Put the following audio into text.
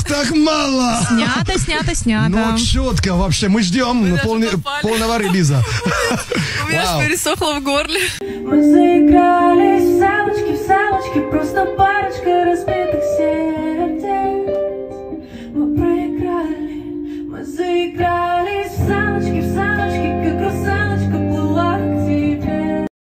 так мало. Снято. Ну, четко вообще. Мы ждем полного релиза. У меня аж пересохло в горле. Мы заиграли в салочки, просто парочка.